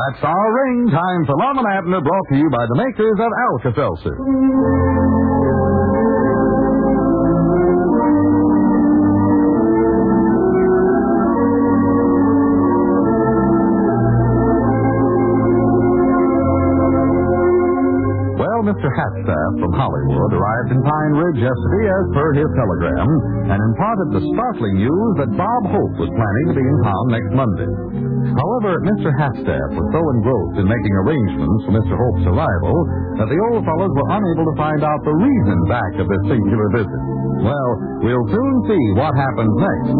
That's our ring. Time for Love and Abner, brought to you by the makers of Alka-Seltzer. Mr. Hatstaff from Hollywood arrived in Pine Ridge yesterday as per his telegram and imparted the startling news that Bob Hope was planning to be in town next Monday. However, Mr. Hatstaff was so engrossed in making arrangements for Mr. Hope's arrival that the old fellows were unable to find out the reason back of this singular visit. Well, we'll soon see what happens next.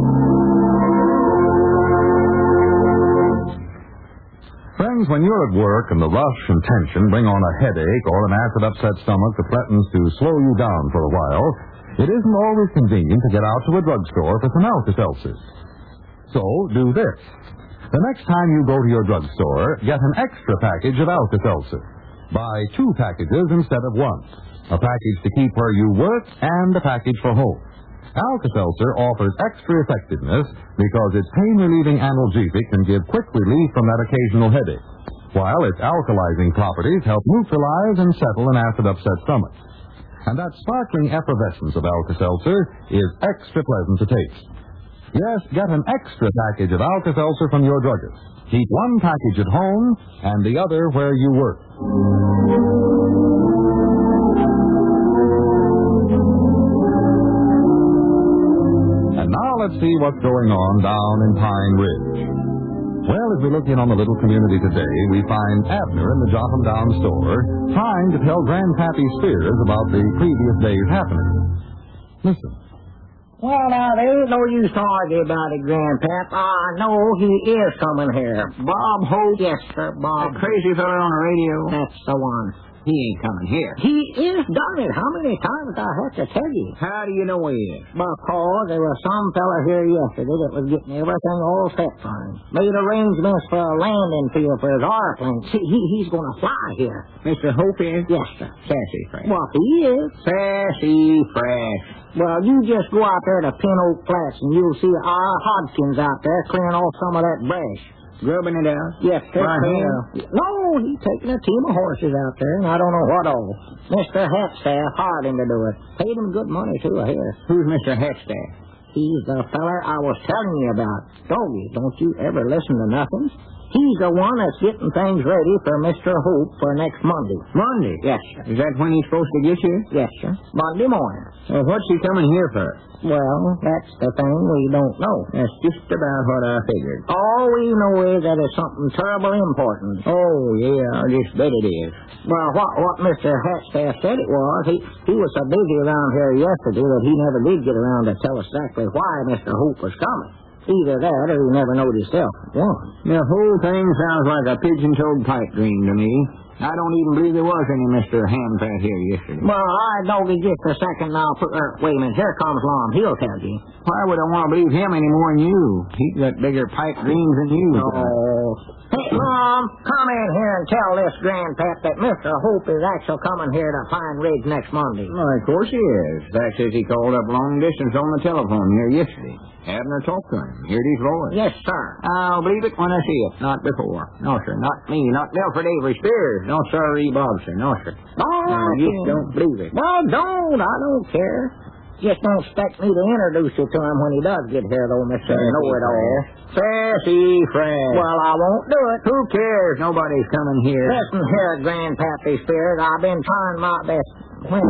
Friends, when you're at work and the rush and tension bring on a headache or an acid-upset stomach that threatens to slow you down for a while, it isn't always convenient to get out to a drugstore for some Alka-Seltzer. So, do this. The next time you go to your drugstore, get an extra package of Alka-Seltzer. Buy 2 packages instead of 1. A package to keep where you work and a package for home. Alka-Seltzer offers extra effectiveness because its pain-relieving analgesic can give quick relief from that occasional headache, while its alkalizing properties help neutralize and settle an acid-upset stomach. And that sparkling effervescence of Alka-Seltzer is extra pleasant to taste. Yes, get an extra package of Alka-Seltzer from your druggist. Keep 1 package at home and the other where you work. And now let's see what's going on down in Pine Ridge. Well, as we look in on the little community today, we find Abner in the Jot 'em Down store trying to tell Grandpappy Spears about the previous day's happenings. Listen. Well, now, there ain't no use to argue about it, Grandpap. I know he is coming here. Bob Hope? Yes, sir, Bob. That crazy fella on the radio? That's the one. He ain't coming here. He is done it. How many times I have to tell you? How do you know he is? Because there was some fella here yesterday that was getting everything all set for him. Made arrangements for a landing field for his airplane. See, he's going to fly here. Mr. Hope is? Yes, sir. Sassy Fresh. Well, he is. Sassy Fresh. Well, you just go out there to Pin Oak Flats and you'll see our Hodgkins out there clearing off some of that brush. Grubbing it out? Yes, sir. By hand? No, he's taking a team of horses out there, and I don't know what all. Mr. Hatstaff hired him to do it. Paid him good money, too, I hear. Who's Mr. Hatstaff? He's the feller I was telling you about. Doggy, don't you ever listen to nothing. He's the one that's getting things ready for Mr. Hope for next Monday. Monday? Yes, sir. Is that when he's supposed to get here? Yes, sir. Monday morning. Well, what's he coming here for? Well, that's the thing we don't know. That's just about what I figured. All we know is that it's something terribly important. Oh, yeah, I just bet it is. Well, what Mr. Hatstaff said it was, he was so busy around here yesterday that he never did get around to tell us exactly why Mr. Hope was coming. Either that or he never knowed himself. The whole thing sounds like a pigeon-toed pipe dream to me. I don't even believe there was any Mr. Hamfat here yesterday. Well, I Doggy, just a second now. Wait a minute. Here comes Lom. He'll tell you. Why would I want to believe him any more than you? He's got bigger pipe dreams than you. Oh. Hey, Lom, come in here and tell this Grandpap that Mr. Hope is actually coming here to Pine Ridge next Monday. Well, of course he is. Fact is, he called up long distance on the telephone here yesterday. Abner talked to him. Heard his voice. Yes, sir. I'll believe it when I see it. Not before. No, sir. Not me. Not Milford Avery Spears. No, sir. Bobson. No, sir. All right. You just don't believe it. Well, don't. I don't care. Just don't expect me to introduce you to him when he does get here, though, Mr. Know-It-All. Sassy Fred. Well, I won't do it. Who cares? Nobody's coming here. Listen here, Grandpappy Spears. I've been trying my best. Well,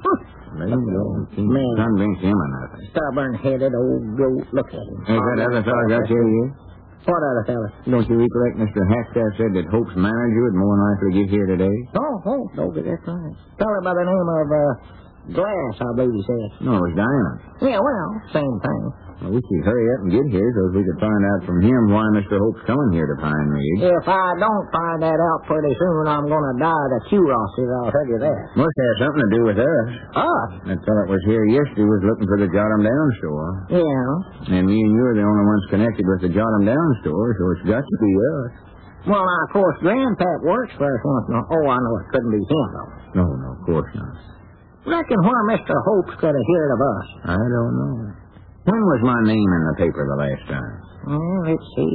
Man, convince him of nothing. Stubborn-headed old goat. Look at him. Is that other fellow got you here? What other fellow? Don't you recollect Mr. Hatstaff said that Hope's manager would more than likely get here today? Oh, that's right. Fellow by the name of Glass, I believe he said. No, it was Diamond. Yeah, well, same thing. I wish he'd hurry up and get here so we could find out from him why Mr. Hope's coming here to Pine Ridge. If I don't find that out pretty soon, I'm going to die of curiosity, I'll tell you that. Must have something to do with us. Us? That fellow that was here yesterday was looking for the Jot 'em Down store. Yeah. And me and you are the only ones connected with the Jot 'em Down store, so it's got to be us. Well, now, of course, Grandpap works for us once in a while. Oh, I know it couldn't be him, though. No, of course not. Reckon where Mr. Hope's could have heard of us. I don't know. When was my name in the paper the last time? Well, let's see.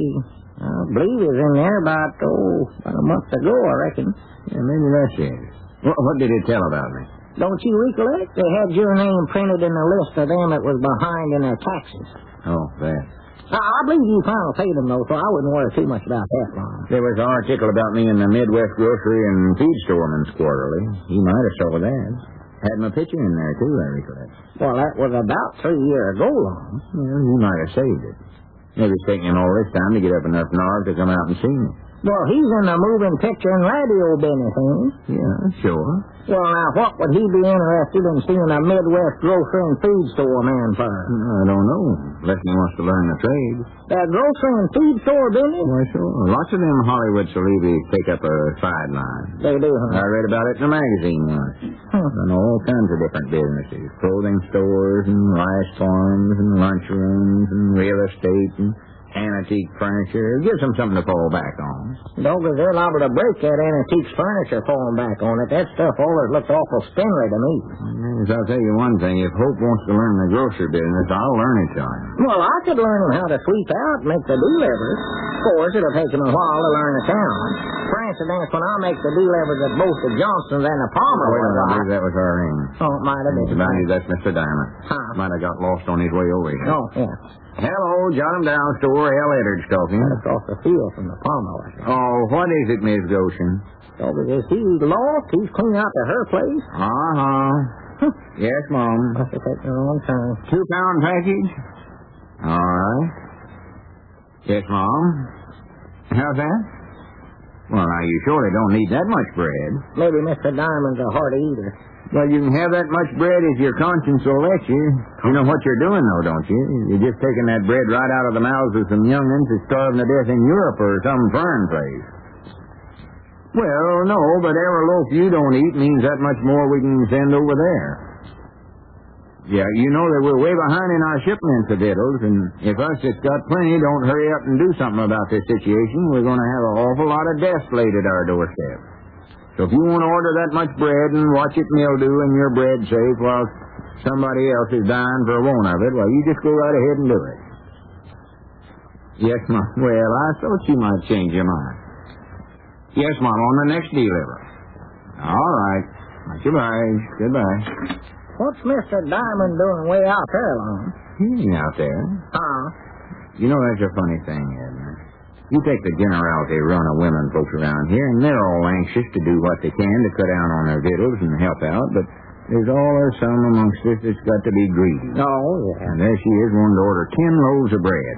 I believe he was in there about a month ago, I reckon. Yeah, maybe that's it. What did it tell about me? Don't you recollect? They had your name printed in the list of them that was behind in their taxes. Oh, that. I believe you finally paid them, though, so I wouldn't worry too much about that long. There was an article about me in the Midwest Grocery and Feed Storeman's Quarterly. He might have saw that. Had my picture in there, too, I recollect. Well, that was about 3 years ago, long. Well, he might have saved it. Maybe it's taking him all this time to get up enough nerve to come out and see me. Well, he's in the moving picture and radio business, ain't he? Yeah, sure. Well, now, what would he be interested in seeing a Midwest grocery and feed store man for? I don't know, unless he wants to learn the trade. That grocery and feed store business? Why, sure. Lots of them Hollywood celebrities take up a sideline. They do, huh? I read about it in a magazine once. On all kinds of different businesses. Clothing stores and rice farms and lunchrooms and real estate and antique furniture. It gives them something to fall back on. Doggone, they're liable to break that antique furniture falling back on it. That stuff always looks awful spindly to me. Yes, I'll tell you one thing. If Hope wants to learn the grocery business, I'll learn it to him. Well, I could learn him how to sweep out and make the deliveries. Of course, it'll take him a while to learn the town. For instance, when I make the deliveries at both the Johnsons and the Palmer... Wait a minute, I believe that was our ring. Oh, it might have been. That's Mr. Diamond. Huh? Might have got lost on his way over here. Oh, yeah. Hello, jot him down, store. L. Eddard's talking. Across the field from the Palmer, I think. Oh, what is it, Miss Goshen? Is he lost? He's clean out to her place? Uh-huh. Yes, Mom. Must have taken a long time. 2-pound package? All right. Yes, Mom. How's that? Well, now, you surely don't need that much bread. Maybe Mr. Diamond's a hearty eater. Well, you can have that much bread as your conscience will let you. You know what you're doing, though, don't you? You're just taking that bread right out of the mouths of some young'uns that's starving to death in Europe or some foreign place. Well, no, but every loaf you don't eat means that much more we can send over there. Yeah, you know that we're way behind in our shipments of victuals, and if us that's got plenty don't hurry up and do something about this situation, we're going to have an awful lot of death laid at our doorstep. So if you want to order that much bread and watch it mildew and your bread safe while somebody else is dying for a want of it, well, you just go right ahead and do it. Yes, Mom. Well, I thought you might change your mind. Yes, Mom, on the next delivery. All right. Much obliged. Goodbye. What's Mr. Diamond doing way out there, Lon? He ain't out there. Huh? You know, that's a funny thing, Edna. You take the generality run of women folks around here, and they're all anxious to do what they can to cut down on their victuals and help out, but there's always some amongst us that's got to be greedy. Oh, yeah. And there she is wanting to order 10 loaves of bread.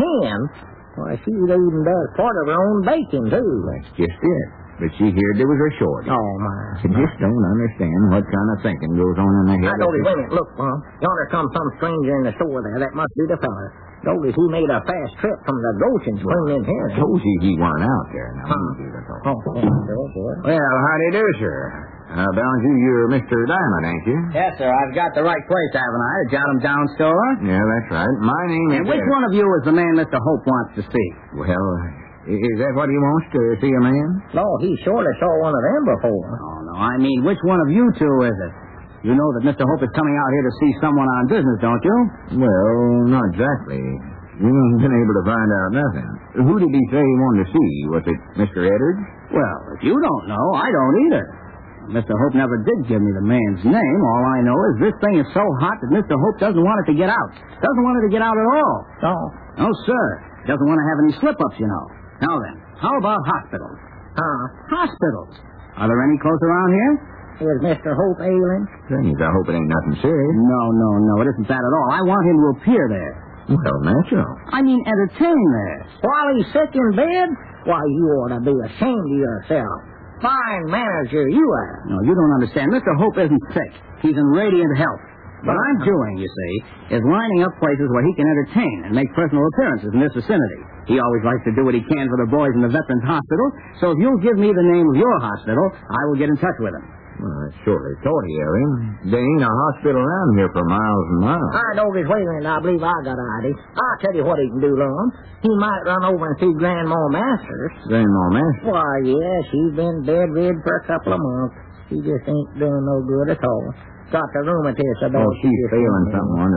10? Why, she even does part of her own baking, too. That's just it. But she heard there was a shortage. Oh, my. She just don't understand what kind of thinking goes on in the head. Wait a minute. Look, Mom. Yonder comes some stranger in the store there. That must be the fella. Notice he made a fast trip from the Goshen's clean in here. I told you he weren't out there. Now, Oh, yeah. Well, how do you do, sir? Bound you're Mr. Diamond, ain't you? Yes, sir. I've got the right place, haven't I? To jot him down, store? Yeah, that's right. My name is... And which one of you is the man Mr. Hope wants to see? Well, is that what he wants, to see a man? No, he surely saw one of them before. Oh, no. I mean, which one of you two is it? You know that Mr. Hope is coming out here to see someone on business, don't you? Well, not exactly. We ain't been able to find out nothing. Who did he say he wanted to see? Was it Mr. Eddard? Well, if you don't know, I don't either. Mr. Hope never did give me the man's name. All I know is this thing is so hot that Mr. Hope doesn't want it to get out. Doesn't want it to get out at all. Oh. No, sir. Doesn't want to have any slip-ups, you know. Now then, how about hospitals? Hospitals. Are there any close around here? Is Mr. Hope ailing? Things, I hope it ain't nothing serious. No. It isn't that at all. I want him to appear there. Well, natural. I mean, entertain there. While he's sick in bed? Why, you ought to be ashamed of yourself. Fine manager you are. No, you don't understand. Mr. Hope isn't sick. He's in radiant health. What I'm doing, you see, is lining up places where he can entertain and make personal appearances in this vicinity. He always likes to do what he can for the boys in the Veterans Hospital, so if you'll give me the name of your hospital, I will get in touch with him. Well, I surely thought he of him. There ain't a hospital around here for miles and miles. I know this way, and I believe I got an idea. I'll tell you what he can do, Lon. He might run over and see Grandma Masters. Grandma Masters? Why, yeah, she's been bedridden for a couple of months. She just ain't doing no good at all. Got the rheumatism. Oh, she's feeling something wonderful.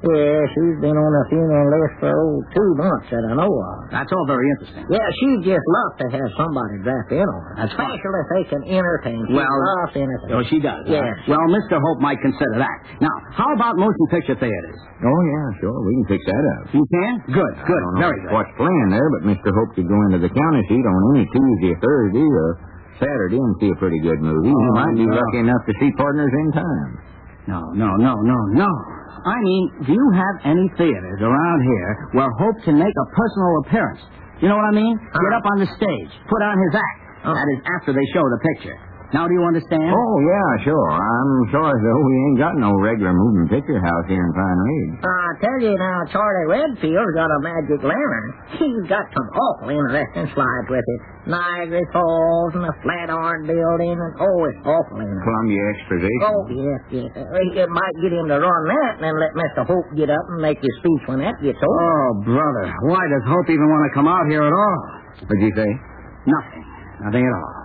Yeah, she's been on the funeral list for 2 months that I know of. That's all very interesting. Yeah, she'd just love to have somebody draft in on her. That's fine. Especially if they can entertain. She loves entertaining. Oh, she does. Yes. Well, Mr. Hope might consider that. Now, how about motion picture theaters? Oh, yeah, sure. We can fix that up. You can? Good, I don't know very good. what's playing there, but Mr. Hope could go into the county seat on any Tuesday or Thursday or Saturday and see a pretty good movie. He might be lucky enough to see Partners in Time. No. I mean, do you have any theaters around here where Hope can make a personal appearance? You know what I mean? Get up on the stage, put on his act. That is after they show the picture. Now, do you understand? Oh, yeah, sure. I'm sorry, though, we ain't got no regular moving picture house here in Pine Ridge. I tell you now, Charlie Redfield's got a magic lantern. He's got some awful interesting slides with it. Niagara Falls and the Flatiron Building, and it's awful interesting. Columbia Exposition. Oh, yes. It might get him to run that and then let Mr. Hope get up and make his speech when that gets over. Oh, brother, why does Hope even want to come out here at all? What'd you say? Nothing at all.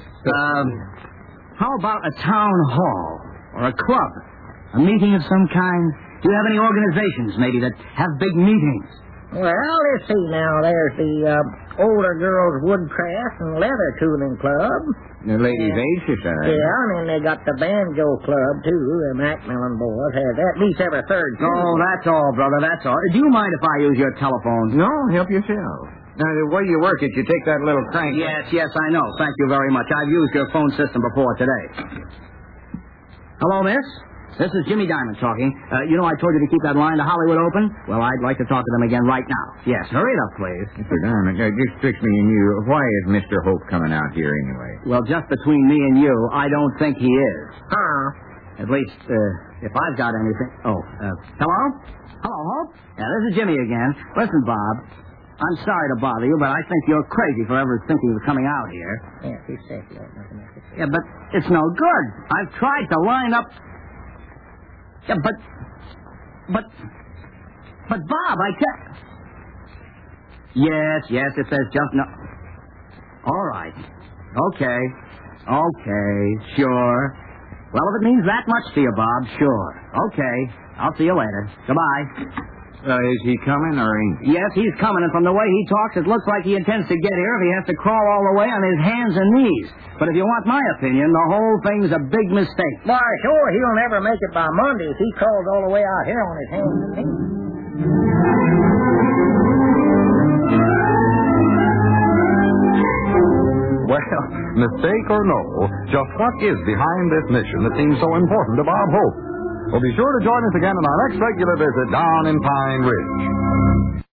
How about a town hall or a club? A meeting of some kind? Do you have any organizations, maybe, that have big meetings? Well, let's see now. There's the Older Girls Woodcraft and Leather Tooling Club. The Ladies' Aid Society. Yeah, and then they got the Banjo Club, too. The Macmillan boys have that. Meets every third Tuesday. Oh, that's all, brother, that's all. Do you mind if I use your telephone? No, help yourself. Now, the way you work it, you take that little crank. Yes, I know. Thank you very much. I've used your phone system before today. Hello, miss? This is Jimmy Diamond talking. You know I told you to keep that line to Hollywood open? Well, I'd like to talk to them again right now. Yes, hurry it up, please. Mr. Diamond, just fix me and you. Why is Mr. Hope coming out here anyway? Well, just between me and you, I don't think he is. Huh? At least, if I've got anything... hello? Hello, Hope? Yeah, this is Jimmy again. Listen, Bob, I'm sorry to bother you, but I think you're crazy for ever thinking of coming out here. Yes, he's safe. Yeah, but it's no good. I've tried to line up... Yeah, but Bob, I can't... Yes, it says just no... All right. Okay, sure. Well, if it means that much to you, Bob, sure. Okay, I'll see you later. Goodbye. Is he coming or ain't he? Yes, he's coming, and from the way he talks, it looks like he intends to get here if he has to crawl all the way on his hands and knees. But if you want my opinion, the whole thing's a big mistake. Why, sure, he'll never make it by Monday if he crawls all the way out here on his hands and knees. Well, mistake or no, just what is behind this mission that seems so important to Bob Hope? Well, be sure to join us again on our next regular visit down in Pine Ridge.